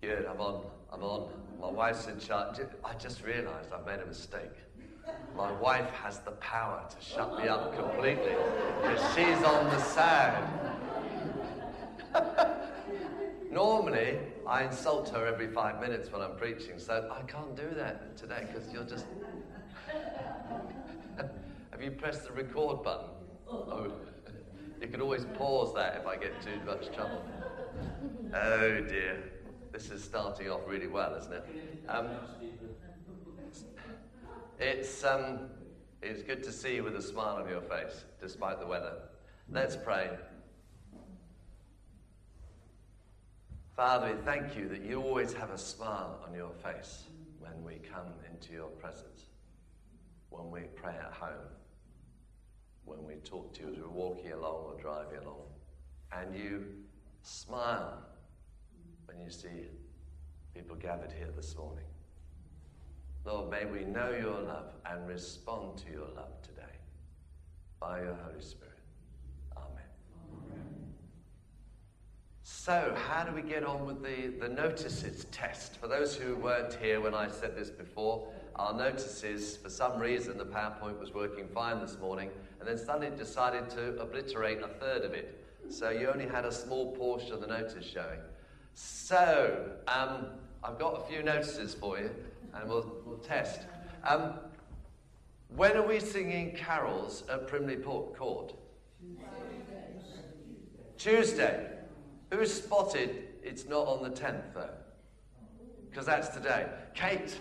Good, I'm on. My wife's in charge. I just realised I've made a mistake. My wife has the power to shut me up completely because she's on the sound. Normally, I insult her every 5 minutes when I'm preaching, so I can't do that today because you're just... Have you pressed the record button? Oh, you can always pause that if I get too much trouble. Oh dear. This is starting off really well, isn't it? It's good to see you with a smile on your face, despite the weather. Let's pray. Father, we thank you that you always have a smile on your face when we come into your presence, when we pray at home, when we talk to you as we're walking along or driving along, and you smile when you see people gathered here this morning. Lord, may we know your love and respond to your love today by your Holy Spirit. Amen. Amen. So, how do we get on with the notices test? For those who weren't here when I said this before, our notices, for some reason, the PowerPoint was working fine this morning, and then suddenly it decided to obliterate a third of it. So you only had a small portion of the notice showing. So, I've got a few notices for you, and we'll test. When are we singing carols at Primley Court? Tuesday. Who's spotted it's not on the 10th, though? Because that's today. Kate,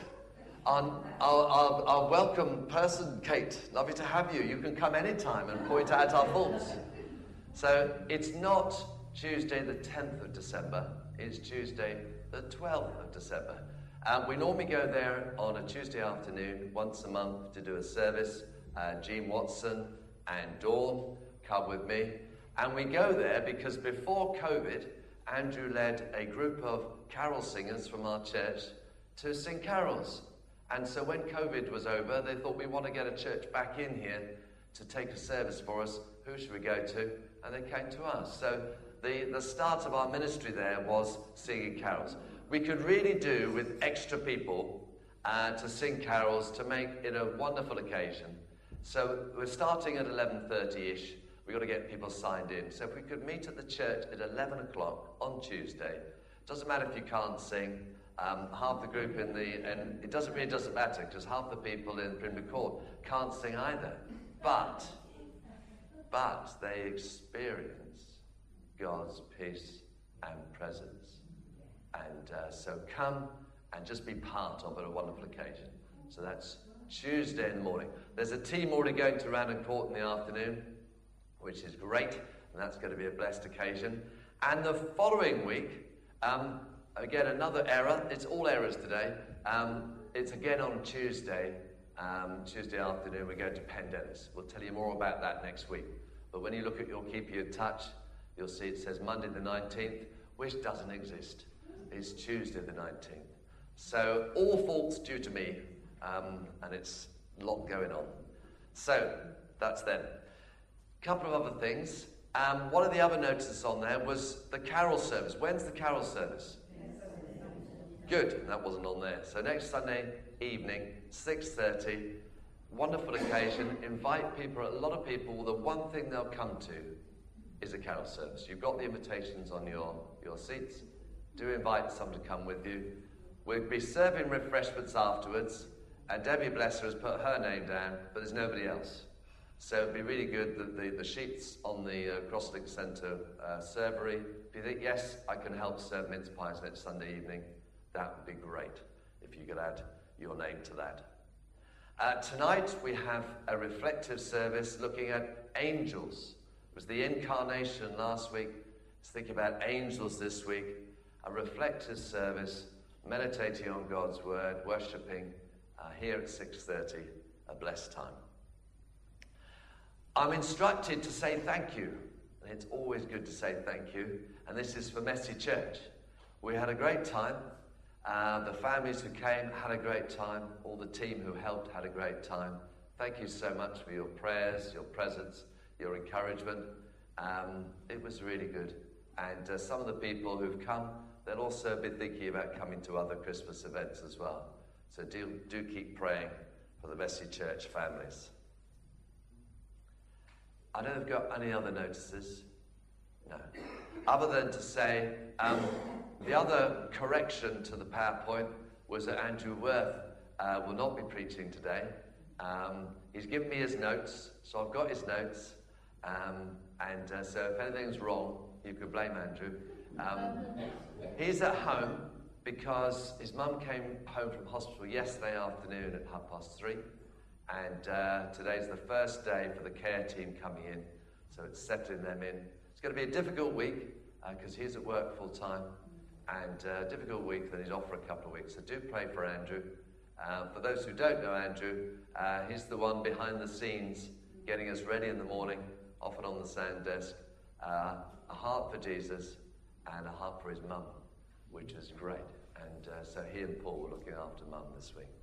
our welcome person, Kate, lovely to have you. You can come anytime and point out our faults. So it's not Tuesday the 10th of December, it's Tuesday the 12th of December. We normally go there on a Tuesday afternoon, once a month, to do a service. Jean Watson and Dawn come with me. And we go there because before COVID, Andrew led a group of carol singers from our church to sing carols. And so when COVID was over, they thought, we want to get a church back in here to take a service for us. Who should we go to? And they came to us. So the start of our ministry there was singing carols. We could really do with extra people to sing carols to make it a wonderful occasion. So we're starting at 11:30ish. We've got to get people signed in. So if we could meet at the church at 11 o'clock on Tuesday, doesn't matter if you can't sing, half the group and it doesn't matter because half the people in Primley Court can't sing either. But they experience God's peace and presence. And so come and just be part of it, a wonderful occasion. So that's Tuesday in the morning. There's a team already going to Randon Court in the afternoon, which is great, and that's going to be a blessed occasion. And the following week, again, another error. It's all errors today. It's again on Tuesday. Tuesday afternoon, we're going to Pendennis. We'll tell you more about that next week. But when you look at your Keep You in Touch, you'll see it says Monday the 19th, which doesn't exist. It's Tuesday the 19th. So all faults due to me, and it's a lot going on. So that's then. A couple of other things. One of the other notices on there was the carol service. When's the carol service? Good, that wasn't on there. So next Sunday evening, 6:30, wonderful occasion. Invite people, a lot of people. The one thing they'll come to is a carol service. You've got the invitations on your seats. Do invite someone to come with you. We'll be serving refreshments afterwards, and Debbie, bless her, has put her name down, but there's nobody else. So it'd be really good that the sheets on the Crosslink Centre servery, if you think, yes, I can help serve mince pies next Sunday evening, that would be great if you could add your name to that. Tonight we have a reflective service looking at angels. It was the incarnation last week. Let's think about angels this week. A reflective service, meditating on God's word, worshipping here at 6:30, a blessed time. I'm instructed to say thank you, and it's always good to say thank you, and this is for Messy Church. We had a great time. The families who came had a great time. All the team who helped had a great time. Thank you so much for your prayers, your presence, your encouragement. It was really good. And some of the people who've come they'll also be thinking about coming to other Christmas events as well. So do keep praying for the Vesey Church families. I don't know if you've got any other notices. No. Other than to say, the other correction to the PowerPoint was that Andrew Worth will not be preaching today. He's given me his notes, so I've got his notes. So if anything's wrong, you could blame Andrew. He's at home because his mum came home from hospital yesterday afternoon at 3:30. And today's the first day for the care team coming in, so it's settling them in. It's going to be a difficult week because he's at work full time, and a difficult week that he's off for a couple of weeks. So do pray for Andrew. For those who don't know Andrew, he's the one behind the scenes getting us ready in the morning, often on the sound desk. A heart for Jesus and a heart for his mum, which is great. And so he and Paul were looking after mum this week.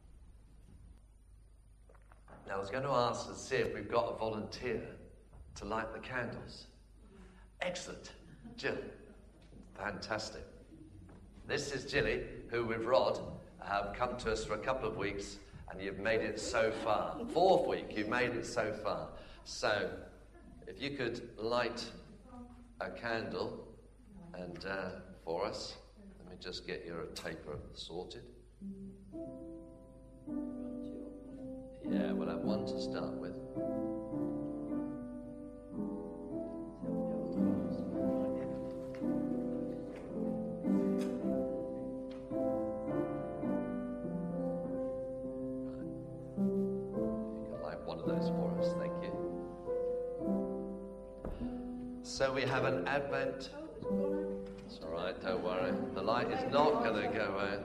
Now I was going to ask and see if we've got a volunteer to light the candles. Excellent. Jill. Fantastic. This is Jilly, who with Rod have come to us for a couple of weeks, and you've made it so far. 4th week, you've made it so far. So, if you could light a candle and for us. Let me just get your taper sorted. Yeah, we'll have one to start with. So we have an Advent. It's all right, don't worry. The light is not going to go out.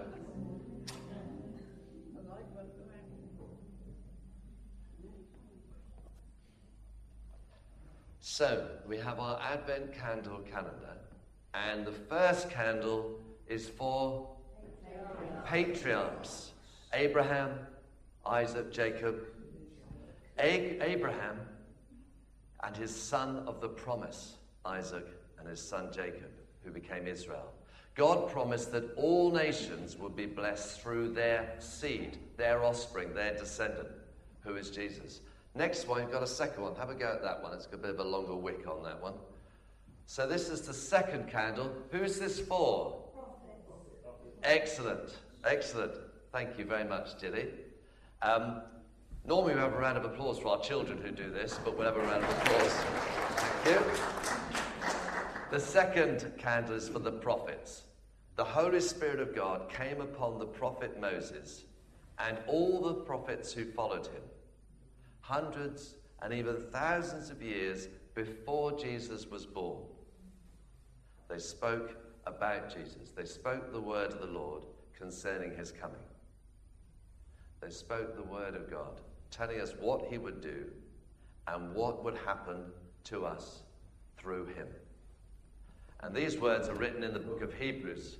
So we have our Advent candle calendar, and the first candle is for patriarchs: Abraham, Isaac, Jacob. Abraham and his son of the promise, Isaac, and his son Jacob, who became Israel. God promised that all nations would be blessed through their seed, their offspring, their descendant, who is Jesus. Next one, you've got a second one. Have a go at that one. It's got a bit of a longer wick on that one. So this is the second candle. Who's this for? Excellent. Excellent. Thank you very much, Jilly. Normally we have a round of applause for our children who do this, but we'll have a round of applause. Thank you. The second candle is for the prophets. The Holy Spirit of God came upon the prophet Moses and all the prophets who followed him, hundreds and even thousands of years before Jesus was born. They spoke about Jesus. They spoke the word of the Lord concerning his coming. They spoke the word of God, telling us what he would do and what would happen to us through him. And these words are written in the book of Hebrews.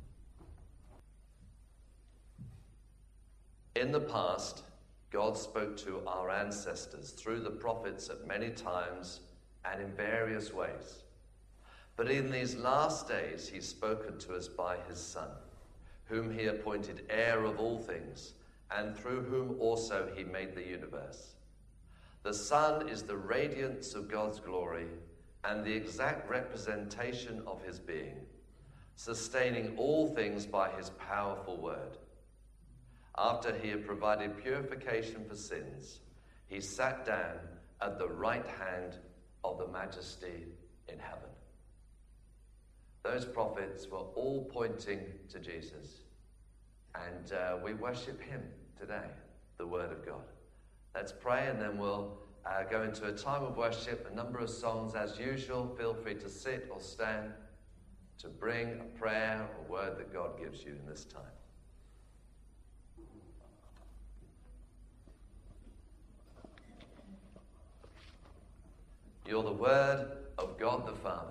In the past, God spoke to our ancestors through the prophets at many times and in various ways. But in these last days, he's spoken to us by his Son, whom he appointed heir of all things, and through whom also he made the universe. The Son is the radiance of God's glory and the exact representation of his being, sustaining all things by his powerful word. After he had provided purification for sins, he sat down at the right hand of the Majesty in heaven. Those prophets were all pointing to Jesus. And we worship him today, the Word of God. Let's pray, and then we'll go into a time of worship, a number of songs as usual. Feel free to sit or stand to bring a prayer or word that God gives you in this time. You're the Word of God the Father.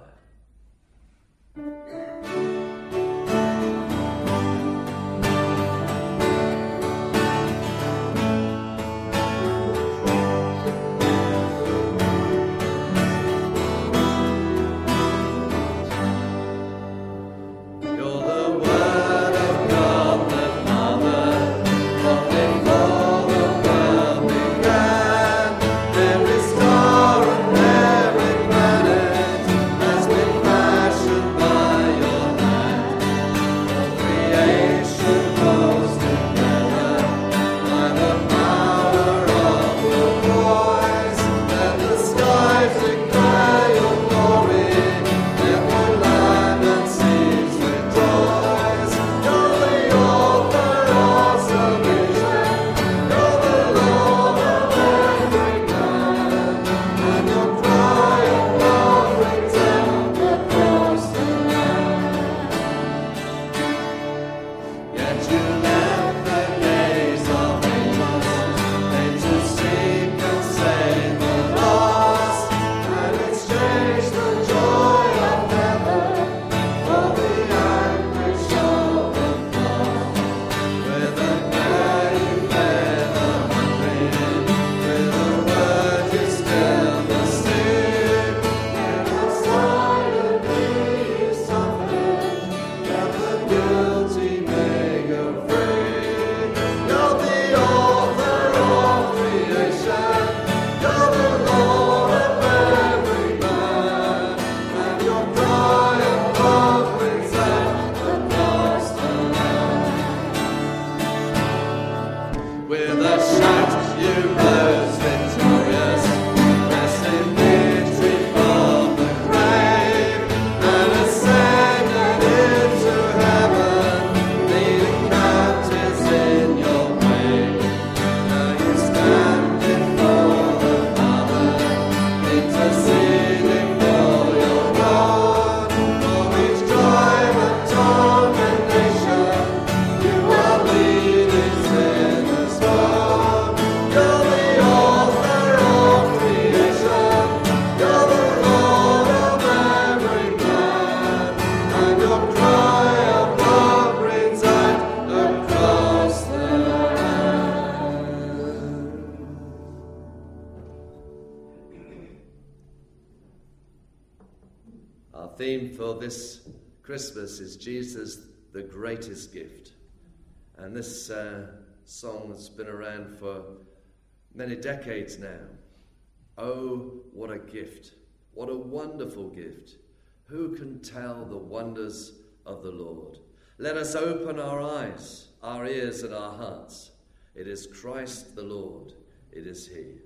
theme for this Christmas is Jesus, the greatest gift. And this song has been around for many decades now. Oh, what a gift. What a wonderful gift. Who can tell the wonders of the Lord? Let us open our eyes, our ears, and our hearts. It is Christ the Lord. It is He.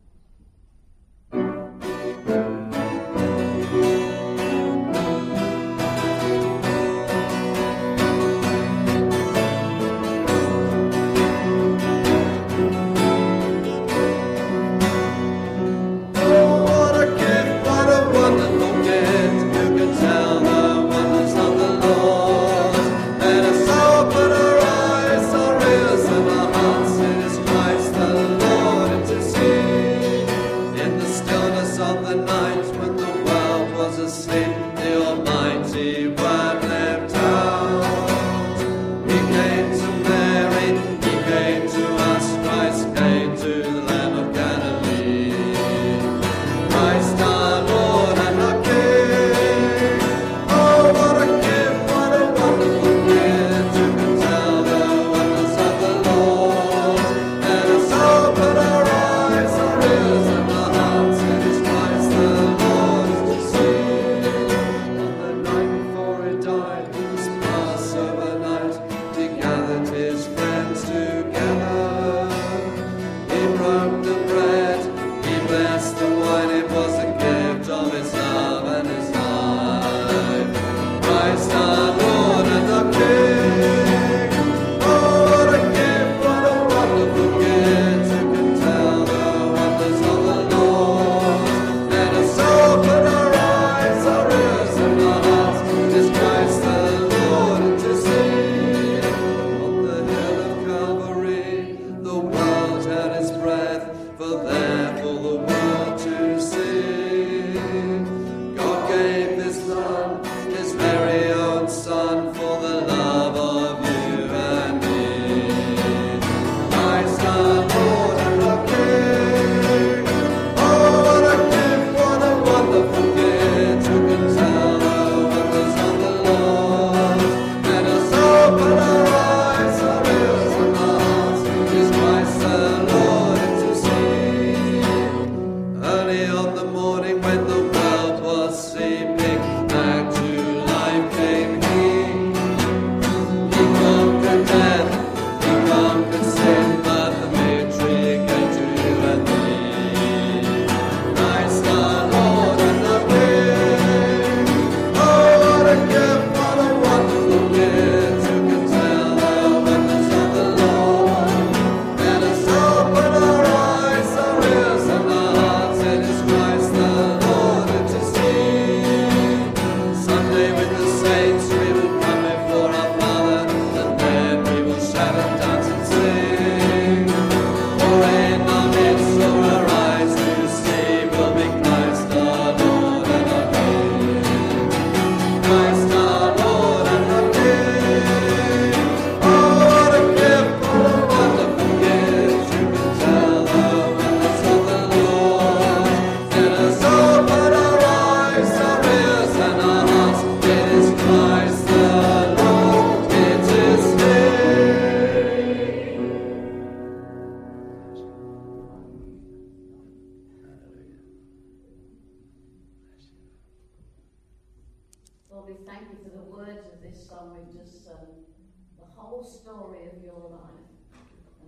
Lord, we thank you for the words of this song we've just sung, the whole story of your life, and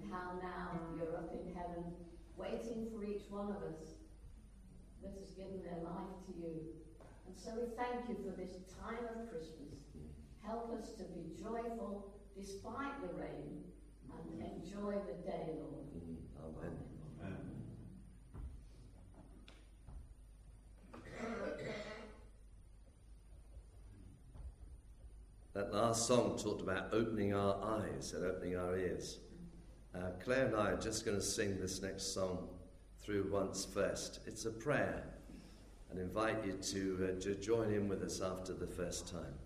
how now you're up in heaven, waiting for each one of us that has given their life to you. And so we thank you for this time of Christmas. Help us to be joyful despite the rain and enjoy the day, Lord. Amen. Amen. That last song talked about opening our eyes and opening our ears. Claire and I are just going to sing this next song through once first. It's a prayer, and invite you to join in with us after the first time.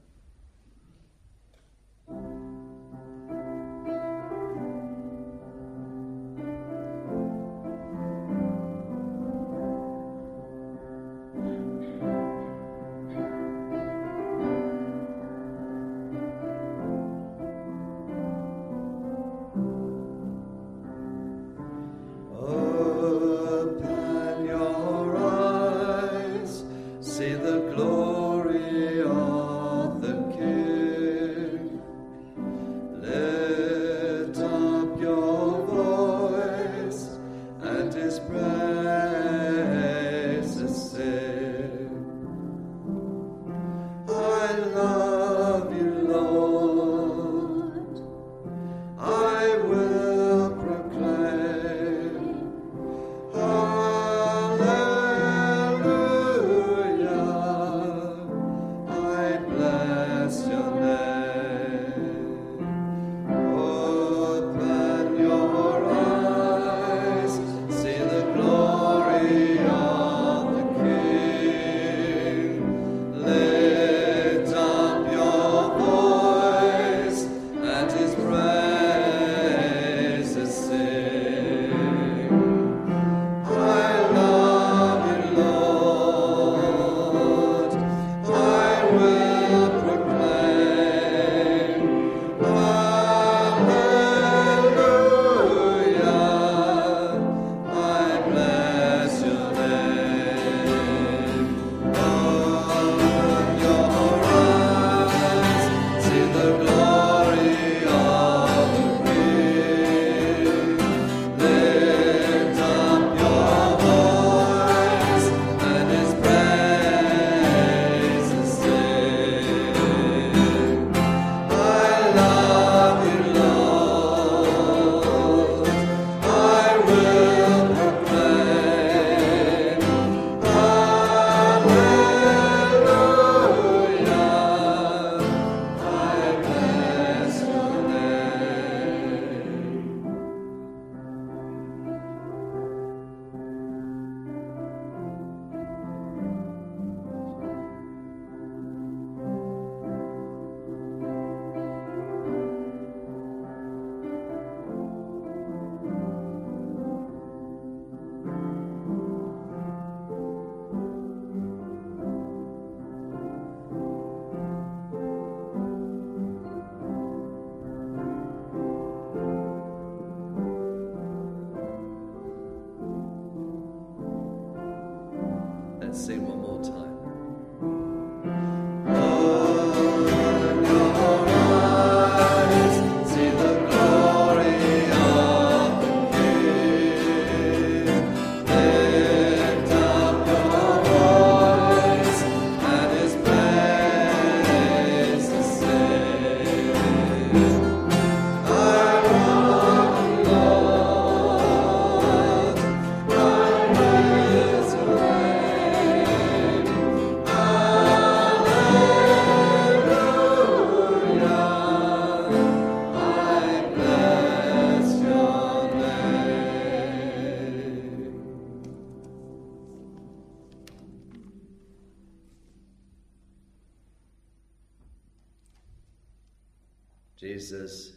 Open your eyes, see the glory of the King. Lift up your voice and his praises sing. I love you, Lord. I will proclaim. Hallelujah. I bless your name. Open your eyes, see the glory of the King. Lift up your voice and his praises sing. I love you, Lord. I will proclaim. Hallelujah. I bless your name. Open your eyes, see the glory of the King. Lift up your voice and his praises sing. I love you, Lord. I will proclaim. Hallelujah. I bless your name. Let's sing one more time. Open your eyes, see the glory of the King. Lift up your voice and his praises sing. I love you, Lord. I bless your name. Hallelujah. I bless your name. Jesus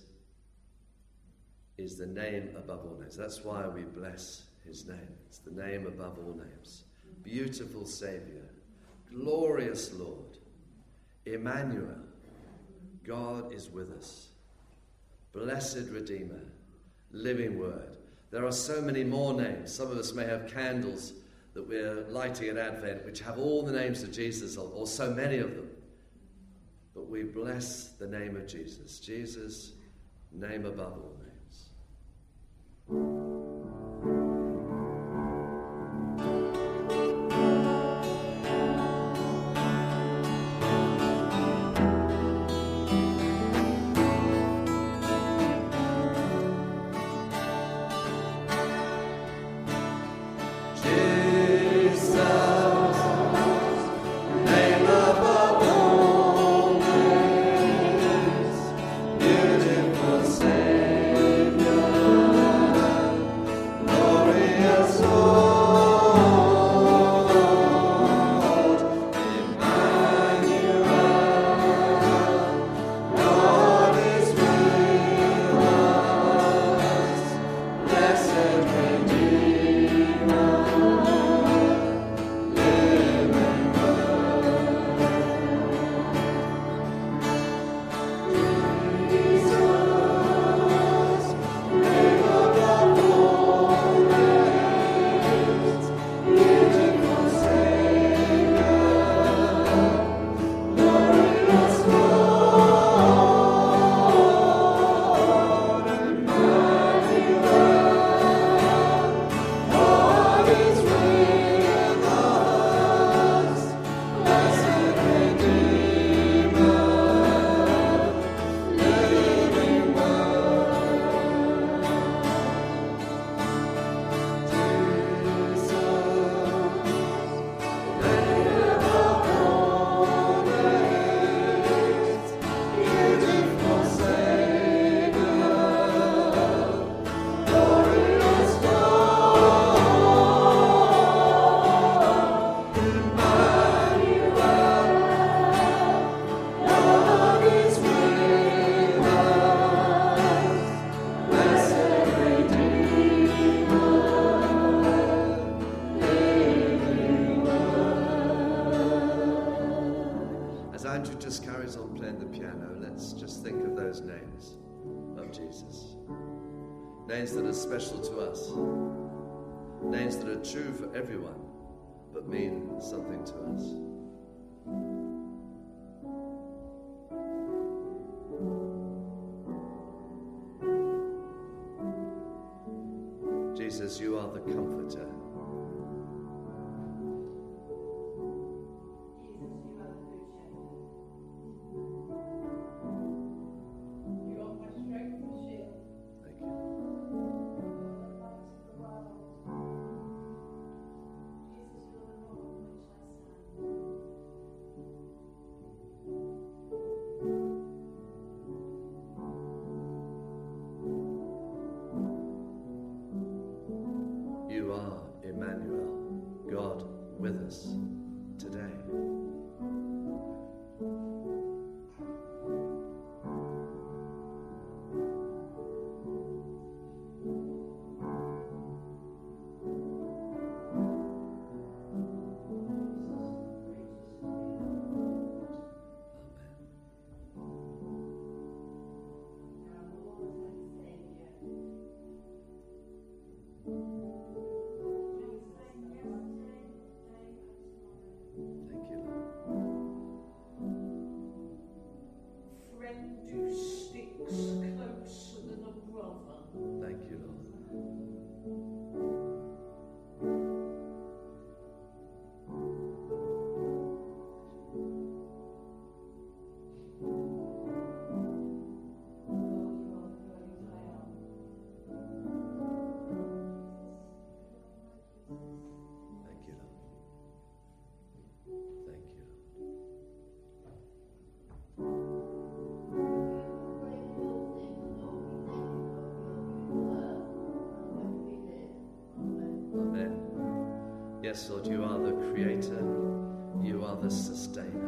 is the name above all names. That's why we bless his name. It's the name above all names. Beautiful Savior, glorious Lord, Emmanuel, God is with us. Blessed Redeemer, living Word. There are so many more names. Some of us may have candles that we're lighting at Advent which have all the names of Jesus, or so many of them. But we bless the name of Jesus. Jesus, name above all names. Andrew just carries on playing the piano, let's just think of those names of Jesus. Names that are special to us. Names that are true for everyone, but mean something to us. Jesus, you are the comforter. You are Emmanuel, God with us today. Thank you, Lord. Friend who sticks closer than a brother. Thank you, Lord. Thank you, Lord. Thank you, Lord. Amen. Yes, Lord, you are the creator. You are the sustainer.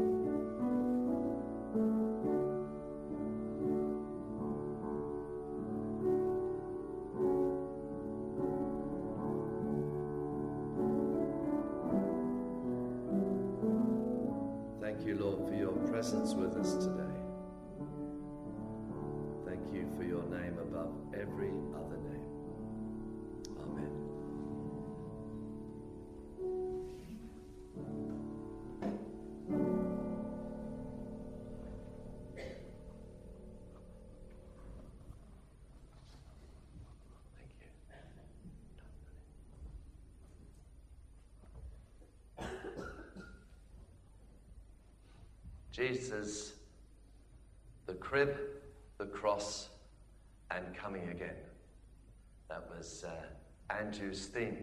Thank you, Lord, for your presence with us today. Thank you for your name above every other name. Amen. Thank you. Jesus, the crib, the cross, and coming again. That was Andrew's theme.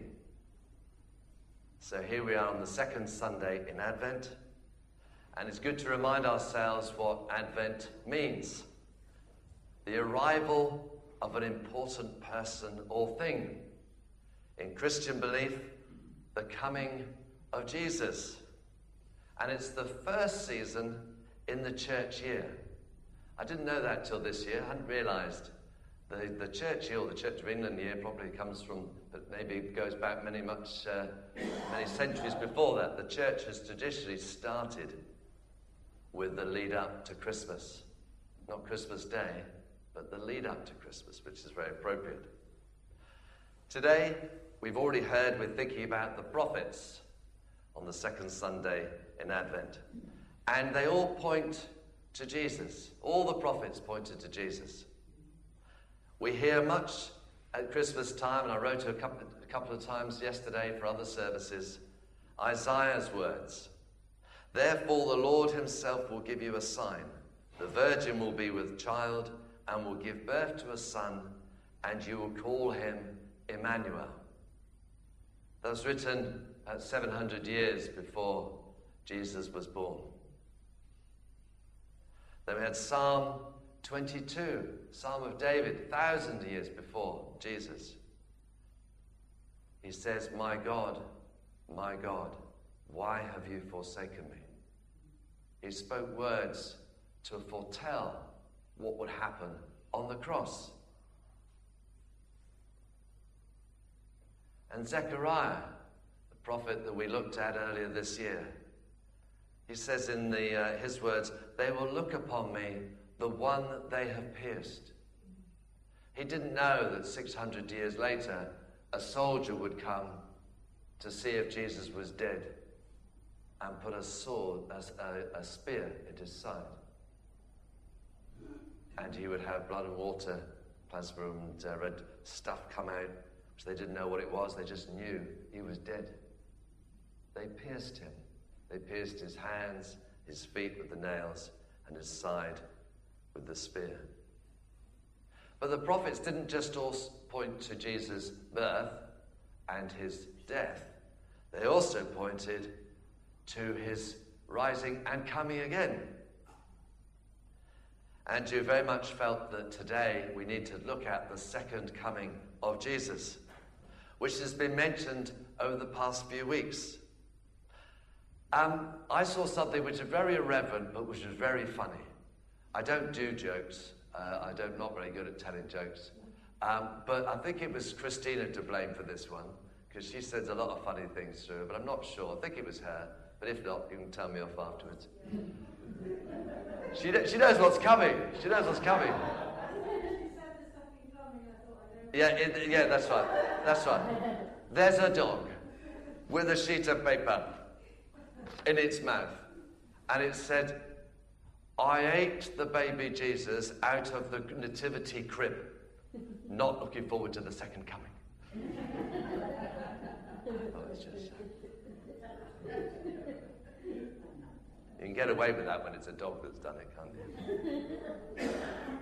So here we are on the second Sunday in Advent, and it's good to remind ourselves what Advent means. The arrival of an important person or thing. In Christian belief, the coming of Jesus. And it's the first season in the church year. I didn't know that till this year. I hadn't realised. The church year, or the Church of England year, probably comes from, but maybe it goes back many centuries before that. The church has traditionally started with the lead up to Christmas. Not Christmas Day, but the lead up to Christmas, which is very appropriate. Today, we've already heard, we're thinking about the prophets on the second Sunday in Advent. And they all point to Jesus. All the prophets pointed to Jesus. We hear much at Christmas time, and I wrote a couple of times yesterday for other services, Isaiah's words. Therefore the Lord himself will give you a sign. The virgin will be with child and will give birth to a son, and you will call him Emmanuel. That was written 700 years before Jesus was born. Then we had Psalm 22, Psalm of David, 1,000 years before Jesus. He says, my God, why have you forsaken me? He spoke words to foretell what would happen on the cross. And Zechariah, the prophet that we looked at earlier this year, He says in his words, they will look upon me, the one that they have pierced. He didn't know that 600 years later, a soldier would come to see if Jesus was dead and put a sword, a spear in his side. And he would have blood and water, plasma and red stuff come out, which they didn't know what it was. They just knew he was dead. They pierced him. They pierced his hands, his feet with the nails, and his side with the spear. But the prophets didn't just all point to Jesus' birth and his death. They also pointed to his rising and coming again. Andrew very much felt that today we need to look at the second coming of Jesus, which has been mentioned over the past few weeks. I saw something which is very irreverent, but which was very funny. I don't do jokes. I'm not very good at telling jokes. But I think it was Christina to blame for this one, because she says a lot of funny things through her, but I'm not sure. I think it was her, but if not, you can tell me off afterwards. She knows what's coming. She knows what's coming. Yeah, that's right. That's right. There's a dog with a sheet of paper in its mouth, and it said, I ate the baby Jesus out of the nativity crib, not looking forward to the second coming. You can get away with that when it's a dog that's done it, can't you?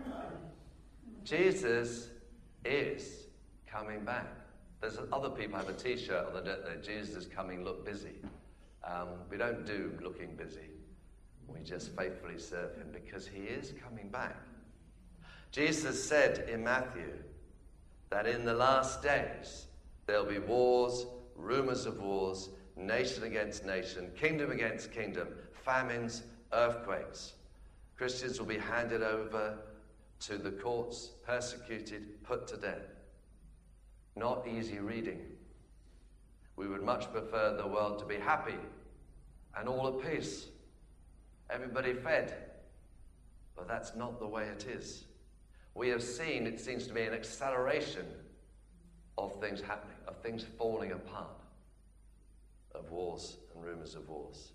Jesus is coming back. There's other people have a t-shirt on the don't they? Jesus is coming, look busy. We don't do looking busy. We just faithfully serve him because he is coming back. Jesus said in Matthew that in the last days there'll be wars, rumors of wars, nation against nation, kingdom against kingdom, famines, earthquakes. Christians will be handed over to the courts, persecuted, put to death. Not easy reading. We would much prefer the world to be happy and all at peace. Everybody fed. But that's not the way it is. We have seen, it seems to be, an acceleration of things happening, of things falling apart, of wars and rumors of wars.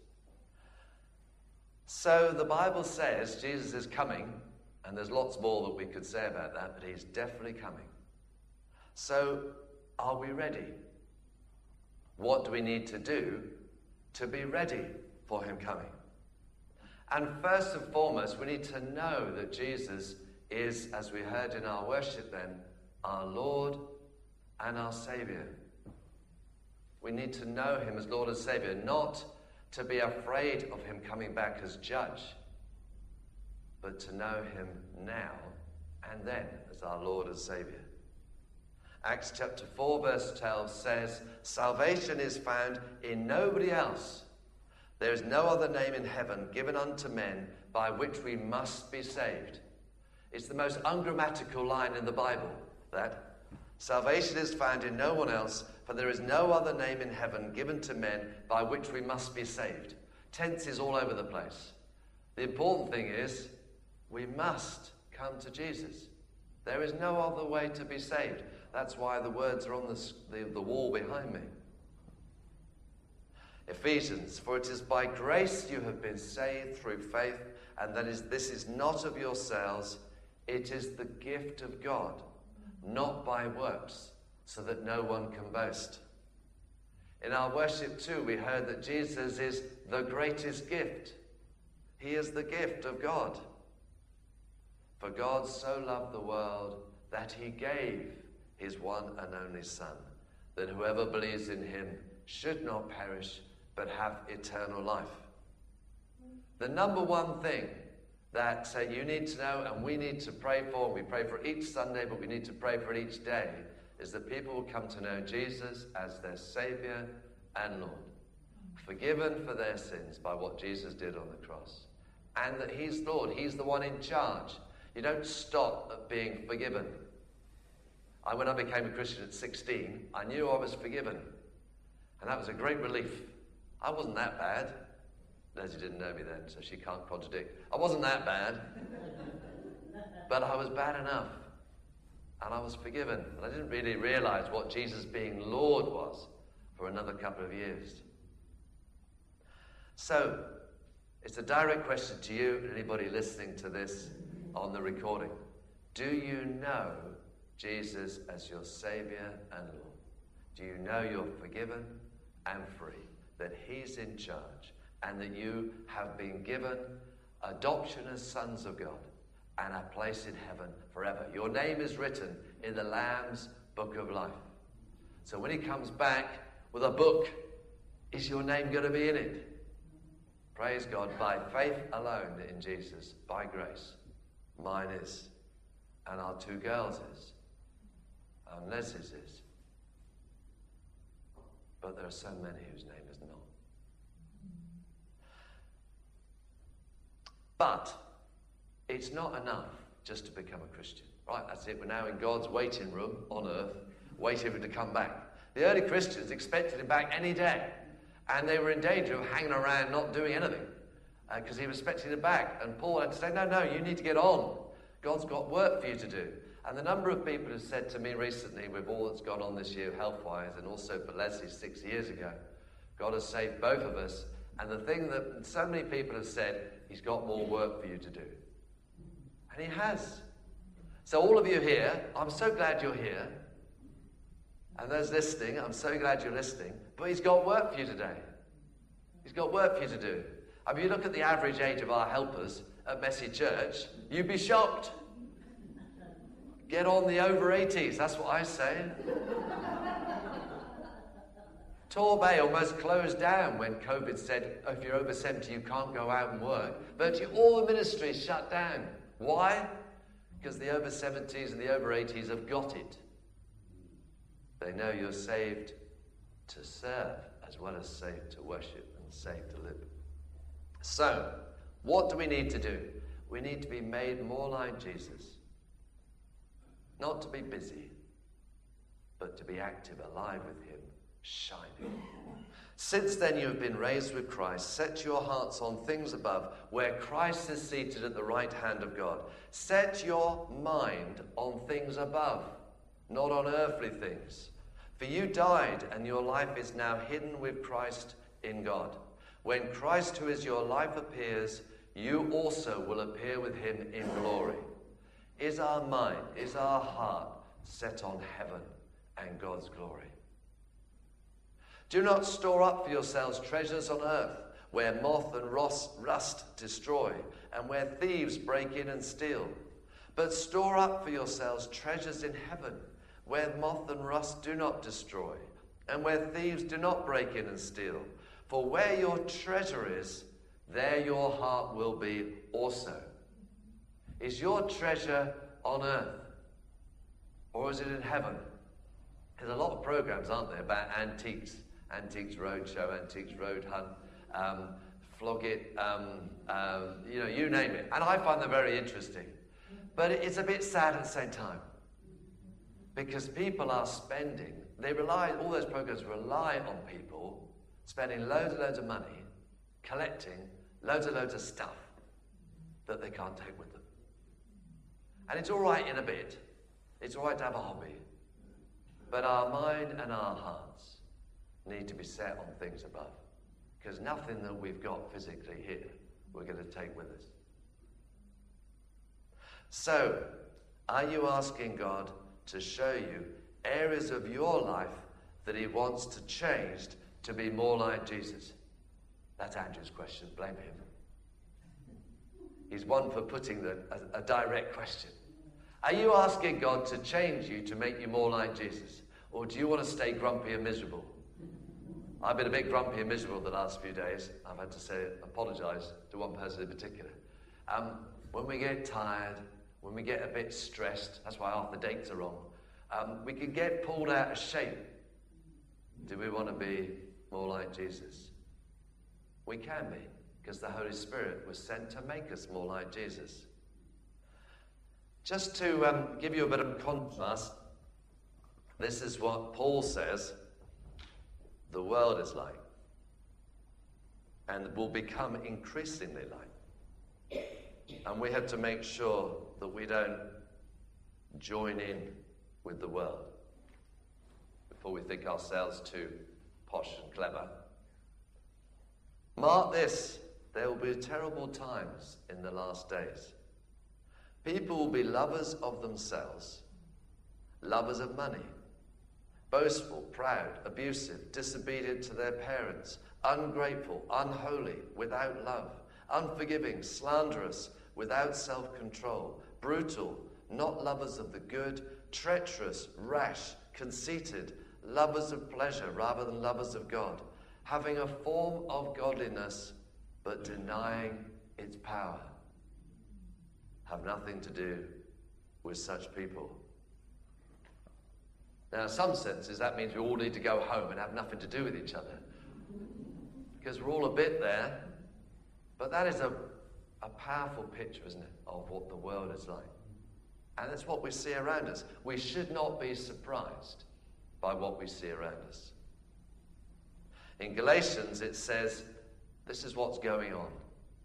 So the Bible says Jesus is coming, and there's lots more that we could say about that, but he's definitely coming. So are we ready? What do we need to do to be ready for him coming? And first and foremost, we need to know that Jesus is, as we heard in our worship then, our Lord and our Saviour. We need to know him as Lord and Saviour, not to be afraid of him coming back as judge, but to know him now and then as our Lord and Saviour. Acts chapter 4 verse 12 says, salvation is found in nobody else. There is no other name in heaven given unto men by which we must be saved. It's the most ungrammatical line in the Bible, that salvation is found in no one else, for there is no other name in heaven given to men by which we must be saved. Tense is all over the place. The important thing is, we must come to Jesus. There is no other way to be saved. That's why the words are on the wall behind me. Ephesians, for it is by grace you have been saved through faith, and this is not of yourselves, it is the gift of God, not by works, so that no one can boast. In our worship too, we heard that Jesus is the greatest gift. He is the gift of God. For God so loved the world that he gave his one and only Son, that whoever believes in him should not perish, but have eternal life. The number one thing that you need to know and we need to pray for, we pray for each Sunday, but we need to pray for it each day, is that people will come to know Jesus as their Saviour and Lord, forgiven for their sins by what Jesus did on the cross, and that he's Lord, he's the one in charge. You don't stop at being forgiven. When I became a Christian at 16, I knew I was forgiven, and that was a great relief. I wasn't that bad. Leslie didn't know me then, so she can't contradict. I wasn't that bad, but I was bad enough. And I was forgiven. And I didn't really realize what Jesus being Lord was for another couple of years. So, it's a direct question to you and anybody listening to this on the recording. Do you know Jesus as your Saviour and Lord? Do you know you're forgiven and free, that He's in charge, and that you have been given adoption as sons of God and a place in heaven forever? Your name is written in the Lamb's book of life. So when He comes back with a book, is your name going to be in it? Praise God, by faith alone in Jesus, by grace. Mine is, and our two girls is, and Leslie's is. But there are so many whose name is not. But it's not enough just to become a Christian. Right, that's it. We're now in God's waiting room on earth, waiting for Him to come back. The early Christians expected Him back any day. And they were in danger of hanging around not doing anything because He was expecting Him back. And Paul had to say, no, you need to get on. God's got work for you to do. And the number of people who said to me recently, with all that's gone on this year health-wise, and also for Leslie 6 years ago, God has saved both of us. And the thing that so many people have said, He's got more work for you to do. And He has. So all of you here, I'm so glad you're here. And those listening, I'm so glad you're listening. But He's got work for you today. He's got work for you to do. I mean, you look at the average age of our helpers at Messy Church, you'd be shocked. Get on the over 80s, that's what I say. Torbay almost closed down when COVID said, if you're over 70, you can't go out and work. Virtually all the ministries shut down. Why? Because the over 70s and the over 80s have got it. They know you're saved to serve as well as saved to worship and saved to live. So, what do we need to do? We need to be made more like Jesus. Not to be busy, but to be active, alive with Him, shining. Since then you have been raised with Christ. Set your hearts on things above, where Christ is seated at the right hand of God. Set your mind on things above, not on earthly things. For you died, and your life is now hidden with Christ in God. When Christ, who is your life, appears, you also will appear with Him in glory. Is our mind, is our heart set on heaven and God's glory? Do not store up for yourselves treasures on earth, where moth and rust destroy, and where thieves break in and steal. But store up for yourselves treasures in heaven, where moth and rust do not destroy, and where thieves do not break in and steal. For where your treasure is, there your heart will be also. Is your treasure on earth, or is it in heaven? There's a lot of programs, aren't there, about antiques. Antiques Roadshow, Antiques Road Hunt, Flog It, you name it. And I find them very interesting. But it's a bit sad at the same time. Because people are spending, all those programs rely on people spending loads and loads of money, collecting loads and loads of stuff that they can't take with them. And it's all right in a bit. It's all right to have a hobby. But our mind and our hearts need to be set on things above. Because nothing that we've got physically here, we're going to take with us. So, are you asking God to show you areas of your life that He wants to change to be more like Jesus? That's Andrew's question. Blame him. He's one for putting a direct question. Are you asking God to change you to make you more like Jesus? Or do you want to stay grumpy and miserable? I've been a bit grumpy and miserable the last few days. I've had to apologise to one person in particular. When we get tired, when we get a bit stressed, that's why half the dates are wrong, we can get pulled out of shape. Do we want to be more like Jesus? We can be, because the Holy Spirit was sent to make us more like Jesus. Just to give you a bit of contrast, this is what Paul says the world is like. and will become increasingly like. And we have to make sure that we don't join in with the world before we think ourselves too posh and clever. Mark this, there will be terrible times in the last days. People will be lovers of themselves, lovers of money, boastful, proud, abusive, disobedient to their parents, ungrateful, unholy, without love, unforgiving, slanderous, without self-control, brutal, not lovers of the good, treacherous, rash, conceited, lovers of pleasure rather than lovers of God, having a form of godliness but denying its power. Have nothing to do with such people. Now, in some senses, that means we all need to go home and have nothing to do with each other, because we're all a bit there. But that is a powerful picture, isn't it, of what the world is like. And that's what we see around us. We should not be surprised by what we see around us. In Galatians, it says, this is what's going on.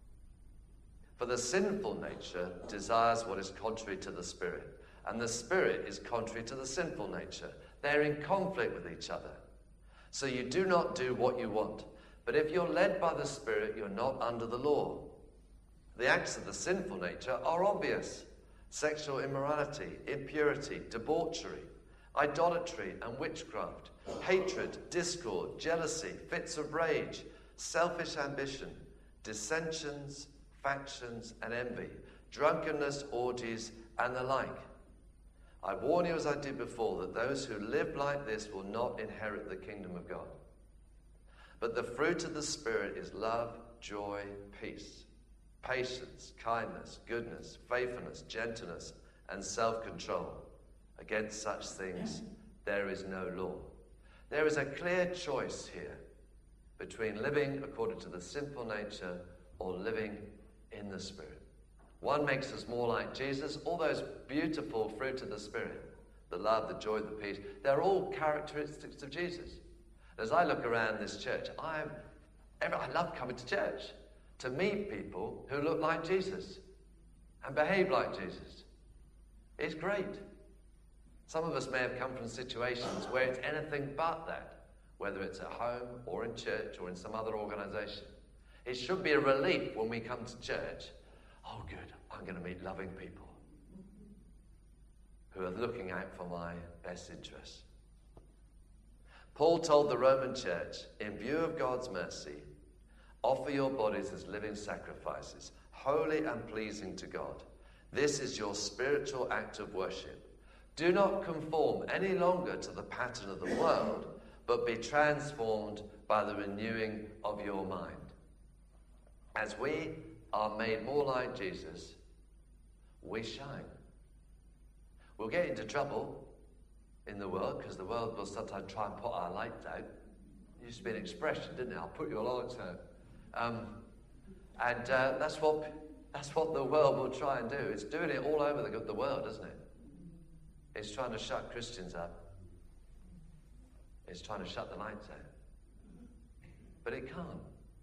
For the sinful nature desires what is contrary to the Spirit, and the Spirit is contrary to the sinful nature. They're in conflict with each other. So you do not do what you want. But if you're led by the Spirit, you're not under the law. The acts of the sinful nature are obvious: sexual immorality, impurity, debauchery, idolatry and witchcraft, hatred, discord, jealousy, fits of rage, selfish ambition, dissensions, factions and envy, drunkenness, orgies, and the like. I warn you, as I did before, that those who live like this will not inherit the kingdom of God. But the fruit of the Spirit is love, joy, peace, patience, kindness, goodness, faithfulness, gentleness, and self-control. Against such things there is no law. There is a clear choice here between living according to the sinful nature or living in the Spirit. One makes us more like Jesus. All those beautiful fruit of the Spirit, the love, the joy, the peace, they're all characteristics of Jesus. As I look around this church, I love coming to church to meet people who look like Jesus and behave like Jesus. It's great. Some of us may have come from situations where it's anything but that, whether it's at home or in church or in some other organization. It should be a relief when we come to church. Oh, good, I'm going to meet loving people who are looking out for my best interests. Paul told the Roman church, in view of God's mercy, offer your bodies as living sacrifices, holy and pleasing to God. This is your spiritual act of worship. Do not conform any longer to the pattern of the world, but be transformed by the renewing of your mind. As we are made more like Jesus, we shine. We'll get into trouble in the world, because the world will sometimes try and put our lights out. It used to be an expression, didn't it? I'll put your lights out. That's what the world will try and do. It's doing it all over the world, isn't it? It's trying to shut Christians up. It's trying to shut the lights out. But it can't.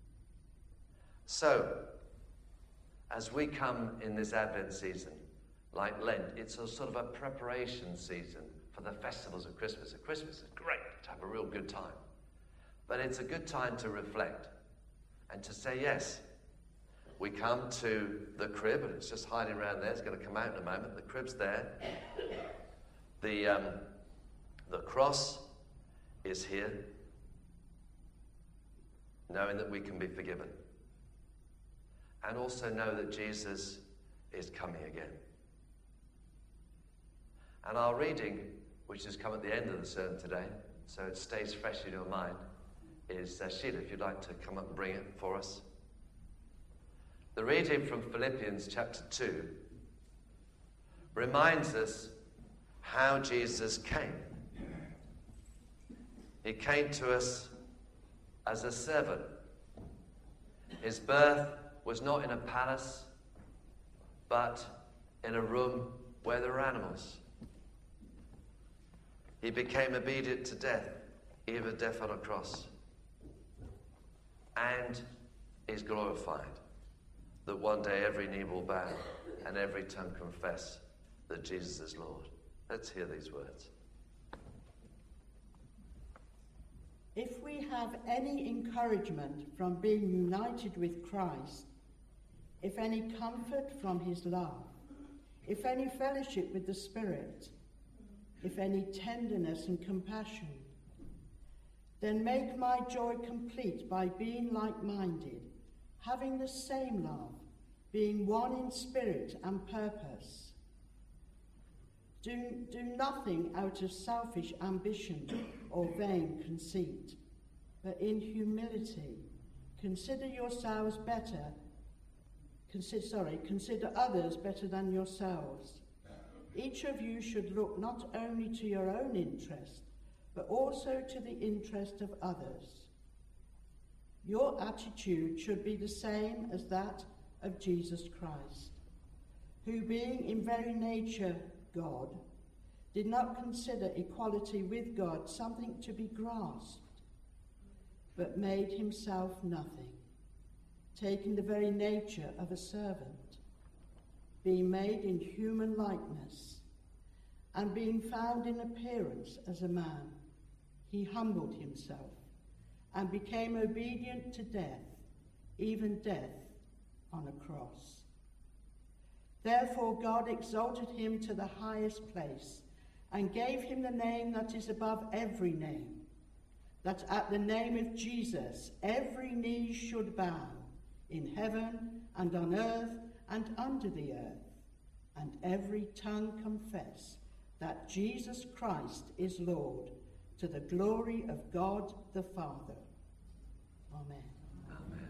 So, as we come in this Advent season, like Lent, it's a sort of a preparation season for the festivals of Christmas. And Christmas is great to have a real good time. But it's a good time to reflect and to say, yes, we come to the crib, and it's just hiding around there. It's going to come out in a moment. The crib's there. The cross is here, knowing that we can be forgiven. And also know that Jesus is coming again. And our reading, which has come at the end of the sermon today, so it stays fresh in your mind, is Sheila, if you'd like to come up and bring it for us. The reading from Philippians chapter 2 reminds us how Jesus came. He came to us as a servant. His birth was not in a palace, but in a room where there were animals. He became obedient to death, even death on a cross. And is glorified, that one day every knee will bow and every tongue confess that Jesus is Lord. Let's hear these words. If we have any encouragement from being united with Christ, if any comfort from his love, if any fellowship with the Spirit, if any tenderness and compassion, then make my joy complete by being like-minded, having the same love, being one in spirit and purpose. Do nothing out of selfish ambition or vain conceit, but in humility consider others better than yourselves. Each of you should look not only to your own interest, but also to the interest of others. Your attitude should be the same as that of Jesus Christ, who being in very nature God, did not consider equality with God something to be grasped, but made himself nothing, taking the very nature of a servant, being made in human likeness, and being found in appearance as a man, he humbled himself and became obedient to death, even death on a cross. Therefore God exalted him to the highest place and gave him the name that is above every name, that at the name of Jesus every knee should bow, in heaven and on earth and under the earth, and every tongue confess that Jesus Christ is Lord, to the glory of God the Father. Amen. Amen.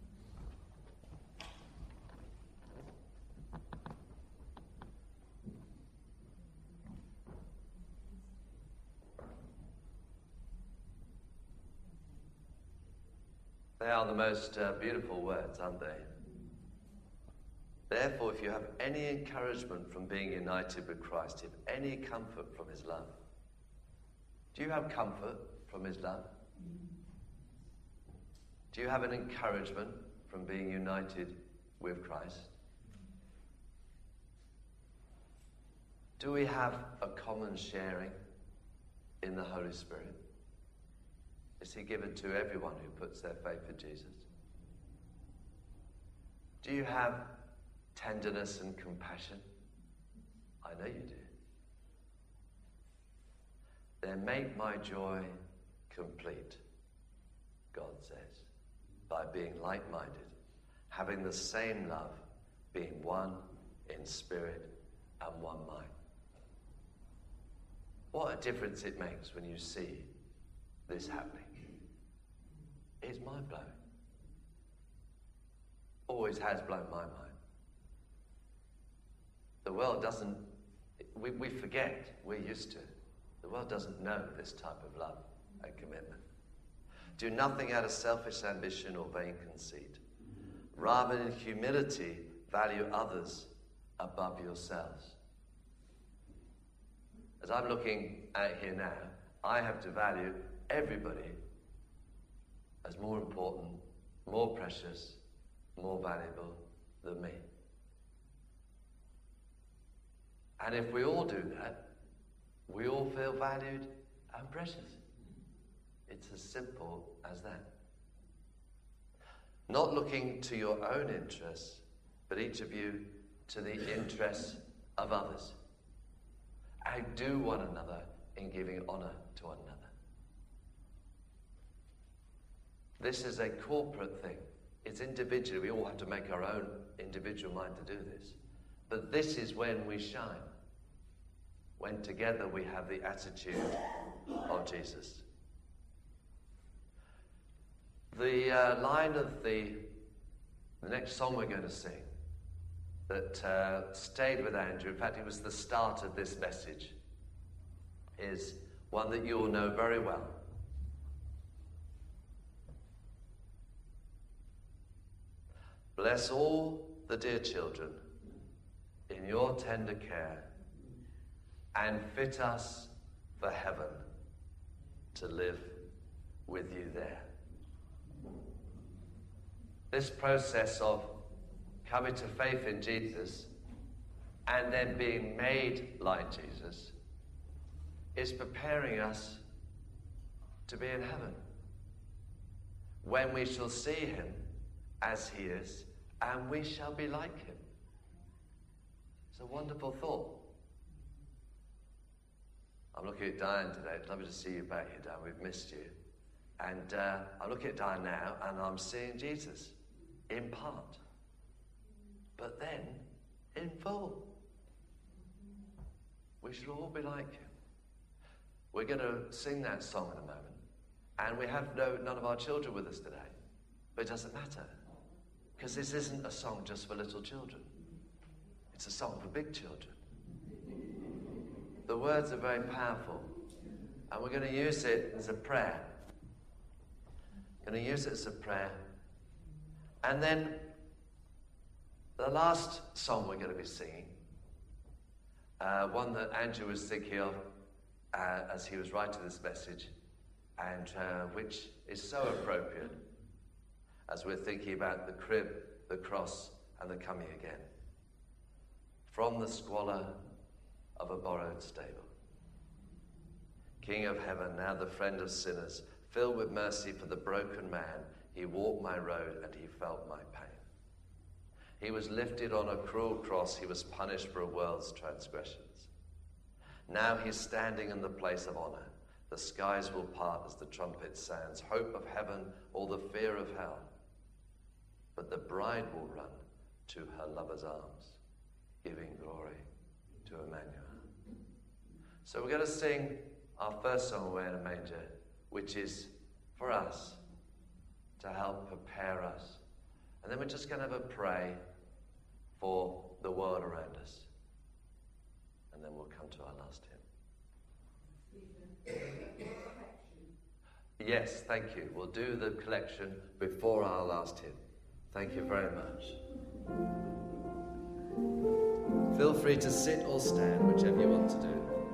They are the most beautiful words, aren't they? Therefore, if you have any encouragement from being united with Christ, if any comfort from his love, do you have comfort from his love? Do you have an encouragement from being united with Christ? Do we have a common sharing in the Holy Spirit? Is he given to everyone who puts their faith in Jesus? Do you have tenderness and compassion? I know you do. Then make my joy complete, God says, by being like-minded, having the same love, being one in spirit and one mind. What a difference it makes when you see this happening. It's mind-blowing. Always has blown my mind. The world doesn't, we forget, we're used to it. The world doesn't know this type of love and commitment. Do nothing out of selfish ambition or vain conceit. Rather, in humility, value others above yourselves. As I'm looking out here now, I have to value everybody as more important, more precious, more valuable than me. And if we all do that, we all feel valued and precious. It's as simple as that. Not looking to your own interests, but each of you to the interests of others. Outdo one another in giving honor to one another. This is a corporate thing. It's individual. We all have to make our own individual mind to do this. But this is when we shine. When together we have the attitude of Jesus. The line of the next song we're going to sing that stayed with Andrew, in fact it was the start of this message, is one that you all know very well. Bless all the dear children in your tender care, and fit us for heaven to live with you there. this process of coming to faith in Jesus and then being made like Jesus is preparing us to be in heaven, when we shall see him as he is, and we shall be like him. It's a wonderful thought. I'm looking at Diane today. It's lovely to see you back here, Diane. We've missed you. And I'm looking at Diane now, and I'm seeing Jesus in part, but then in full. We shall all be like him. We're going to sing that song in a moment. And we have none of our children with us today. But it doesn't matter. Because this isn't a song just for little children. It's a song for big children. The words are very powerful. And we're going to use it as a prayer. Going to use it as a prayer. And then the last song we're going to be singing, one that Andrew was thinking of as he was writing this message, and which is so appropriate as we're thinking about the crib, the cross, and the coming again. From the squalor of a borrowed stable. King of heaven, now the friend of sinners, filled with mercy for the broken man, he walked my road and he felt my pain. He was lifted on a cruel cross, he was punished for a world's transgressions. Now he's standing in the place of honor. The skies will part as the trumpet sounds, hope of heaven, all the fear of hell. But the bride will run to her lover's arms, giving glory to Emmanuel. So we're going to sing our first song, Away in a Manger, which is for us, to help prepare us. And then we're just going to have a pray for the world around us. And then we'll come to our last hymn. Yes, thank you. We'll do the collection before our last hymn. Thank you very much. Feel free to sit or stand, whichever you want to do.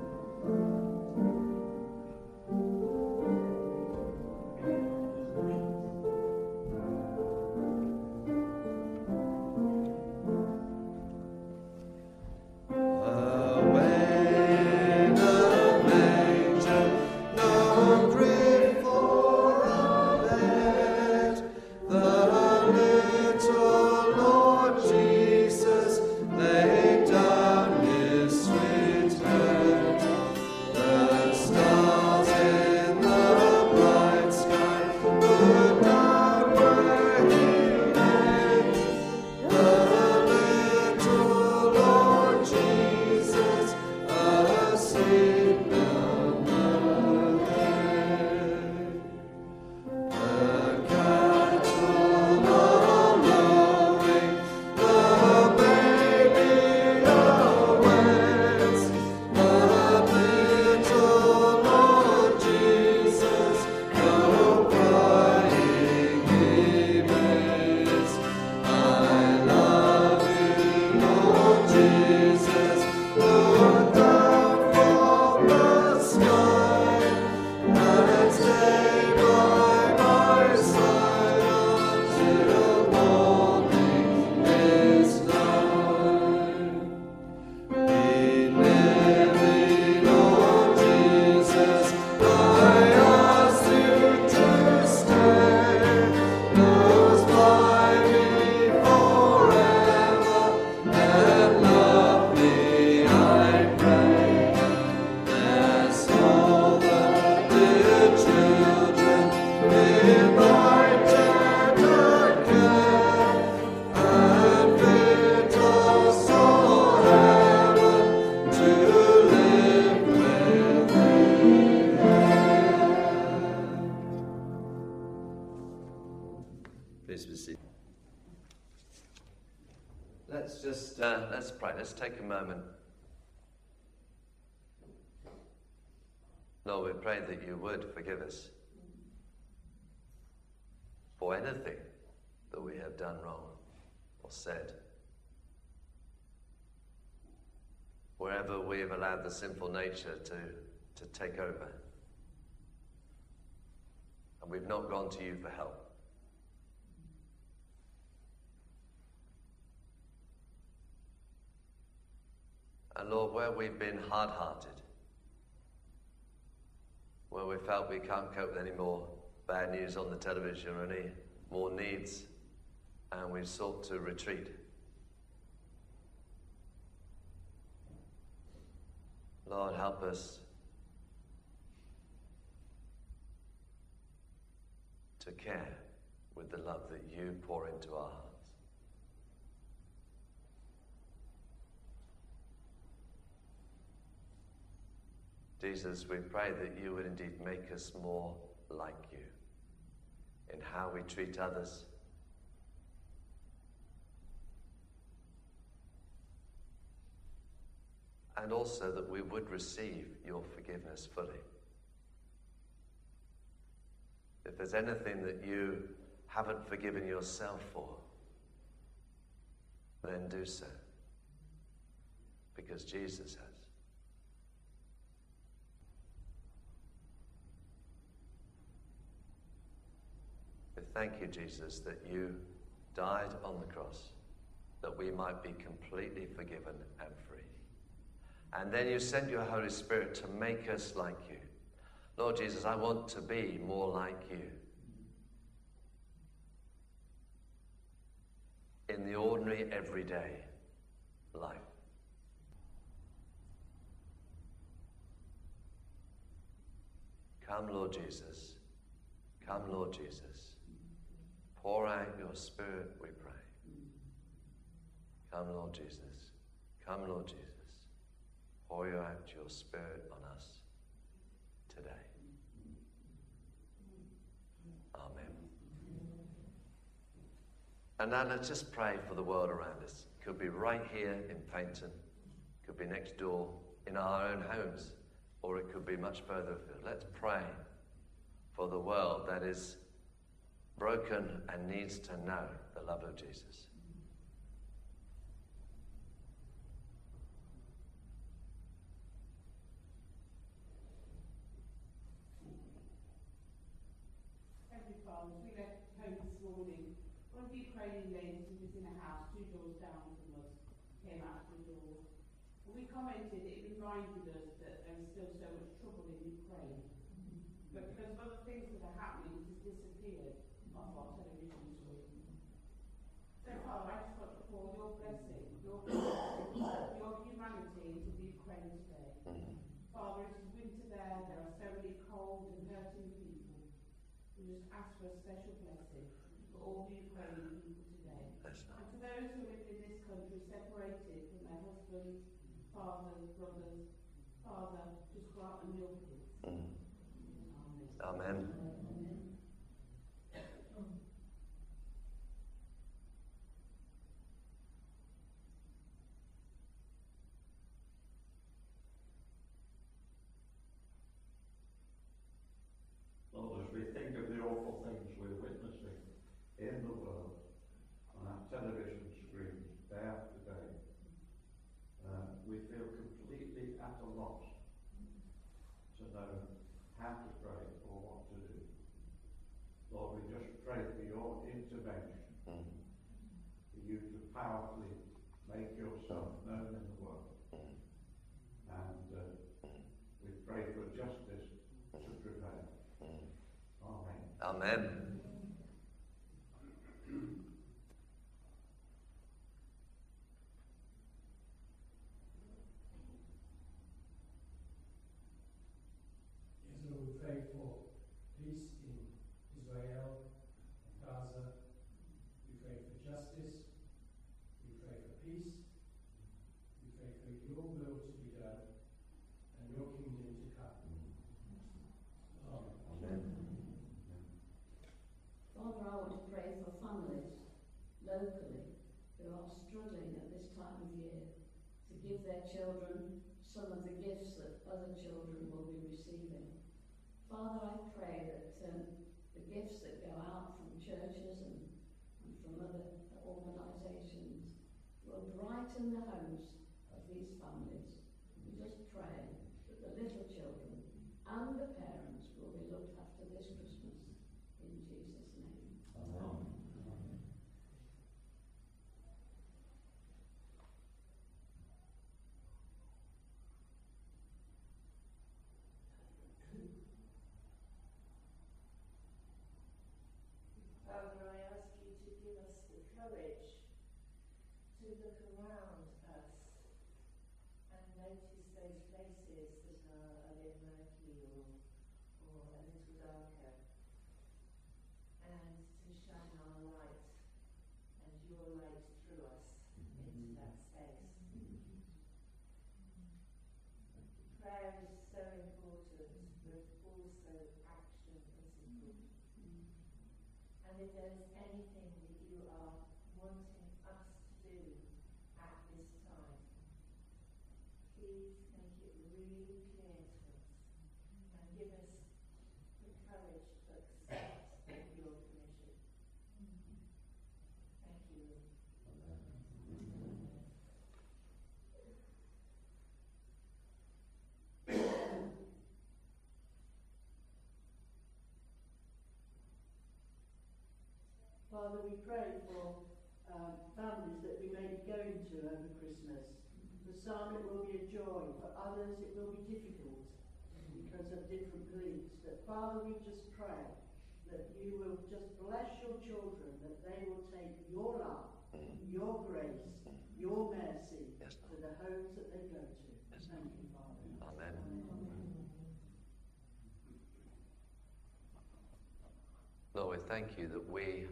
Let's pray. Let's take a moment. Lord, we pray that you would forgive us for anything that we have done wrong or said. Wherever we have allowed the sinful nature to take over. And we've not gone to you for help. And Lord, where we've been hard-hearted, where we felt we can't cope with any more bad news on the television or any more needs, and we've sought to retreat. Lord, help us to care with the love that you pour into our hearts. Jesus, we pray that you would indeed make us more like you in how we treat others, and also that we would receive your forgiveness fully. If there's anything that you haven't forgiven yourself for, then do so, because Jesus has. We thank you, Jesus, that you died on the cross, that we might be completely forgiven and free. And then you sent your Holy Spirit to make us like you. Lord Jesus, I want to be more like you in the ordinary, everyday life. Come, Lord Jesus. Come, Lord Jesus. Pour out your Spirit, we pray. Come, Lord Jesus. Come, Lord Jesus. Pour out your Spirit on us today. Amen. And now let's just pray for the world around us. It could be right here in Paynton, it could be next door in our own homes, or it could be much further afield. Let's pray for the world that is broken and needs to know the love of Jesus. Heavenly Father, as we left home this morning, one of the Ukrainian ladies who was in a house 2 doors down from us came out the door. And we commented it reminded us that there is still so much trouble in Ukraine. But because of other things that are happening, it has disappeared off our television screen. So Father, I just want to pour your blessing, your humanity into the Ukraine today. Father, it is winter there are so many cold and hurting people. We just ask for a special blessing for all the Ukrainian people today. And to those who live in this country separated from their husbands, fathers, brothers, Father, just grant them your peace. Amen. Lord, as we think of the awful things we're witnessing in the world, on our television screens, day after day, we feel completely at a loss to know how to pray or what to do. Lord, we just pray for your intervention, for you to powerfully make yourself known in the world. And we pray for justice to prevail. Amen. Amen. So we pray for peace in Israel, Gaza. We pray for justice. We pray for peace. We pray for your will to be done and your kingdom to come. Amen. Father, I want to pray for families locally who are struggling at this time of year to give their children some of the gifts that other children will be receiving. Father, I pray that the gifts that go out from churches and from other organisations will brighten the homes of these families. We just pray that the little children and the parents will be looked after this Christmas. In Jesus' name. Amen. courage to look around us and notice those places that are a bit murky or a little darker, and to shine our light and your light through us into that space. Prayer is so important, but also action is important. And if there's anything that you are wanting us to do at this time, please make it really clear to us and give us the courage to accept your commission. Thank you, Lord. Father, we pray for families that we may be going to over Christmas. For some it will be a joy, for others it will be difficult because of different beliefs. But Father, we just pray that you will just bless your children, that they will take your love, your grace, your mercy to the homes that they go to. Thank you, Father. Amen. Lord, we thank you that we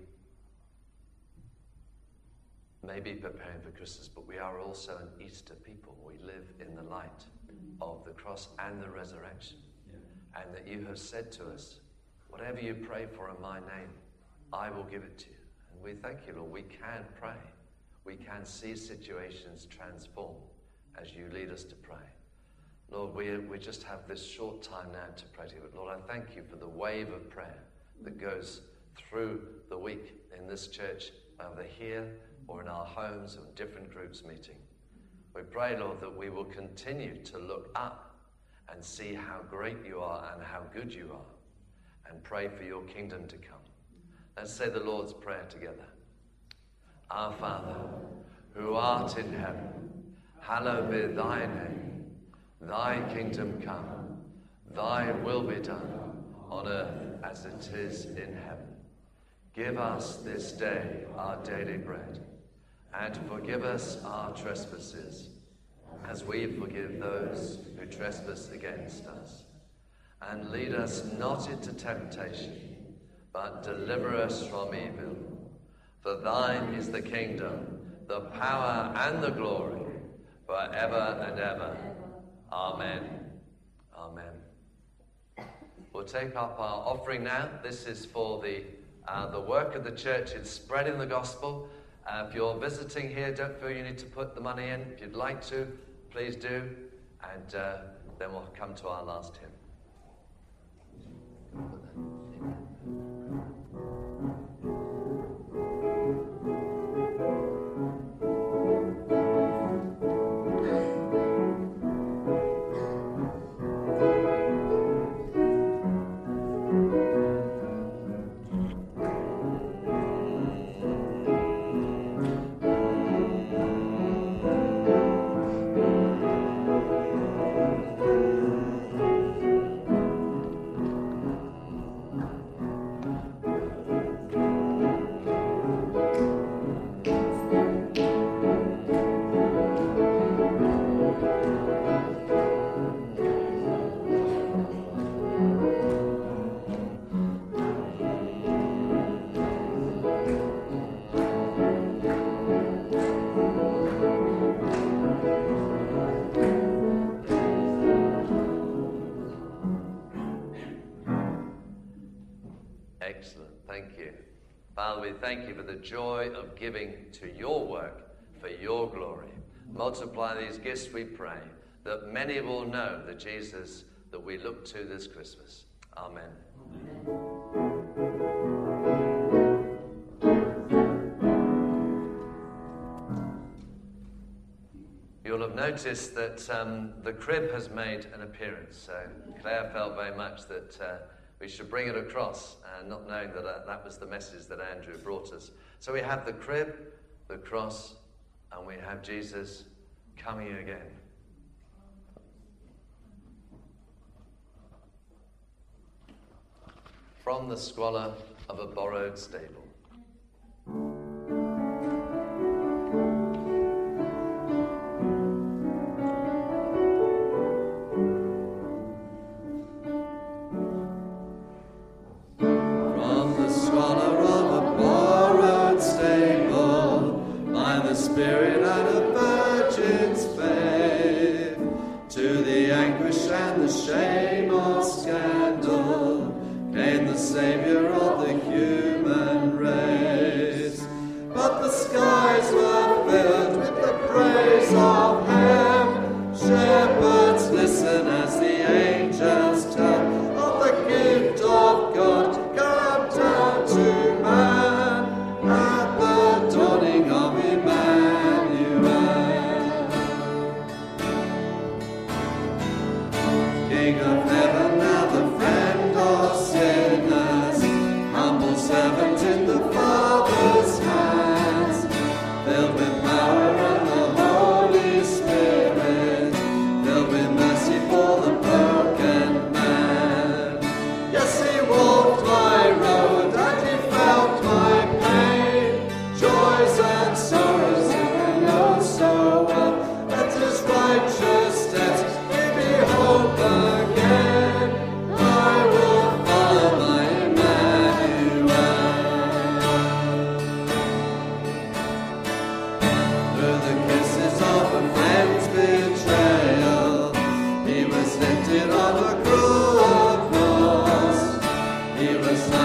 may be preparing for Christmas, but we are also an Easter people. We live in the light of the cross and the resurrection. And that you have said to us, whatever you pray for in my name, I will give it to you. And we thank you, Lord. We can pray. We can see situations transform as you lead us to pray. Lord, we just have this short time now to pray to you. But Lord, I thank you for the wave of prayer that goes through the week in this church, either here or in our homes or different groups meeting. We pray, Lord, that we will continue to look up and see how great you are and how good you are, and pray for your kingdom to come. Let's say the Lord's Prayer together. Our Father, who art in heaven, hallowed be thy name. Thy kingdom come, thy will be done, on earth as it is in heaven. Give us this day our daily bread, and forgive us our trespasses, as we forgive those who trespass against us. And lead us not into temptation, but deliver us from evil. For thine is the kingdom, the power, and the glory, forever and ever. Amen. Amen. We'll take up our offering now. This is for the work of the church in spreading the gospel. If you're visiting here, don't feel you need to put the money in. If you'd like to, please do. And then we'll come to our last hymn. Excellent. Thank you. Father, we thank you for the joy of giving to your work for your glory. Multiply these gifts, we pray, that many will know the Jesus that we look to this Christmas. Amen. You'll have noticed that the crib has made an appearance. So Claire felt very much that we should bring it across, not knowing that that was the message that Andrew brought us. So we have the crib, the cross, and we have Jesus coming again. From the squalor of a borrowed stable.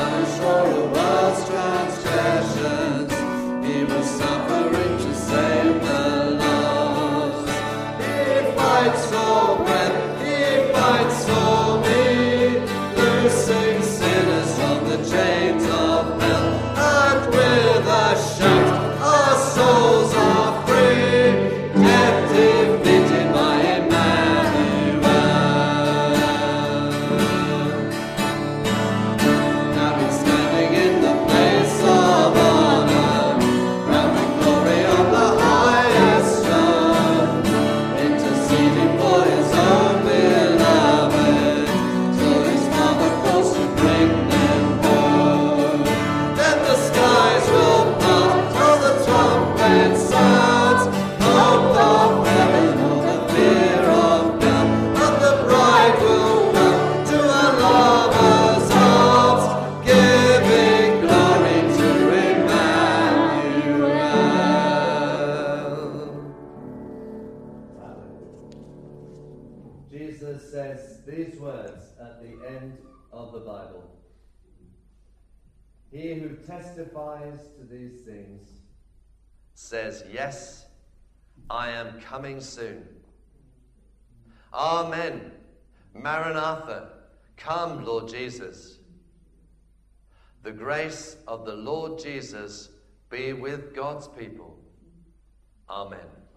punished for a world's transgressions. He was suffering to save the lost. He fights for breath, he fights for me, loosing sinners from the chains of hell. And with a shout, our souls are free, death defeated by Emmanuel. Now he's standing in the place of honor, crowned with glory on the highest throne, interceding for his own beloved, till his Father calls to bring them home. Then the skies will part, all the trumpet sounds, hope of heaven, all the fear of God, and the bride will come to her lover's arms, giving glory to Emmanuel. Jesus says these words at the end of the Bible. He who testifies to these things says, yes, I am coming soon. Amen. Maranatha, come, Lord Jesus. The grace of the Lord Jesus be with God's people. Amen.